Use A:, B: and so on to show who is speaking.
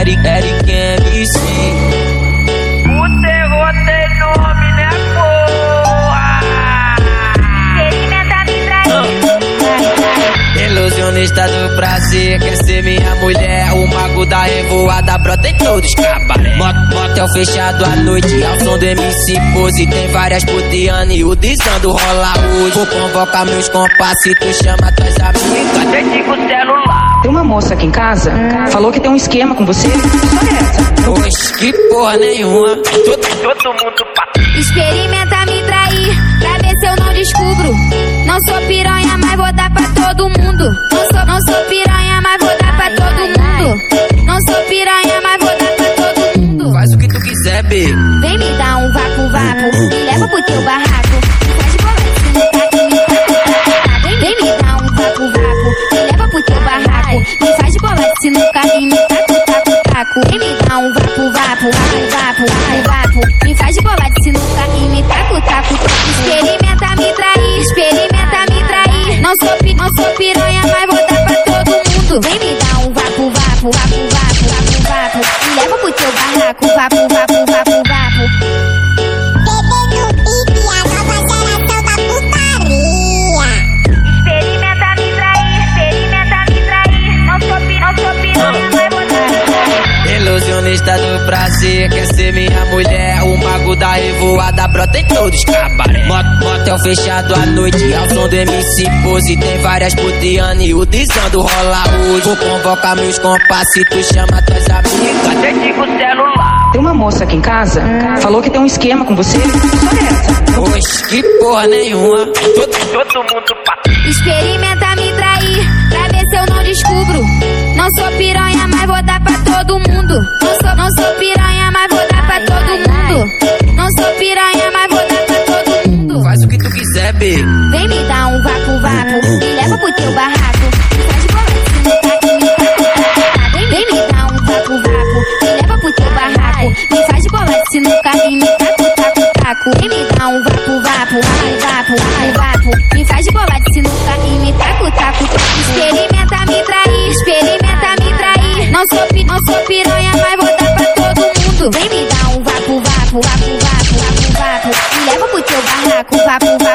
A: Eric MC.
B: O terror tem nome, né, porra?
C: Experimenta me trair.
A: Ilusionista do prazer, quer ser minha mulher. O mago da revoada brota em todos os cabaré. Motel fechado à noite, ao som do MC Pose. Tem várias putianas e o desando rola hoje. Vou convocar meus compassitos, chama tuas amigas.
B: Desliga o celular.
D: Tem uma moça aqui em casa, falou que tem um esquema com você. Que história é essa?
A: Oxe, que porra nenhuma.
B: Todo mundo pra...
C: Experimenta me trair, pra ver se eu não descubro. Não sou piranha, mas vou dar pra todo mundo. Não sou piranha, mas vou dar pra todo mundo. Não sou piranha, mas vou dar pra todo mundo.
A: Faz o que tu quiser, B.
C: Vem me dar um vapo-vapo, me leva pro teu barraco. Faz bola de sinuca e me taca. Vem me dar um vapo-vapo, me leva pro teu barraco. Me faz bola de sinuca e me taco. Vem me dar um vapo-vapo, vapo-vapo. Me faz bola de sinuca e me taco. Experimenta me trair, experimenta me trair. Não sou piranha, mas vou dar pra todo mundo. Vem me dar um vapo-vapo. Me leva pro teu barraco, vapo-vapo.
A: Ilusionista do prazer, quer ser minha mulher. O mago da revoada brota em todos os cabaré. Motel fechado à noite, ao som do MC Pose. Tem várias putianas e o desando rola hoje. Vou convocar meus compassitos, chama tuas amigas.
B: Desliga o celular.
D: Tem uma moça aqui em casa, falou que tem um esquema com você. Que história é essa?
A: Oxe, que porra nenhuma.
B: Todo mundo pra...
C: Experimenta me trair, pra ver se eu não descubro. Não sou piranha, mas vou dar pra todo mundo. Não sou piranha, mas vou dar pra todo mundo. Não sou piranha, mas vou dar pra todo mundo.
A: Faz o que tu quiser, B.
C: Vem me dar um vapo-vapo, me leva pro teu barraco. Faz bola de sinuca e me taca. Vem me dar um vapo-vapo, me leva pro teu barraco. Me faz bola de sinuca e me taco. Vem me dar um vapo-vapo. Me faz bola de sinuca e me taco. Experimenta me trair, experimenta me trair. Não sou piranha, mas vou dar pra todo mundo. Vem me dar um vapo-vapo. Me leva pro teu barraco, vapo.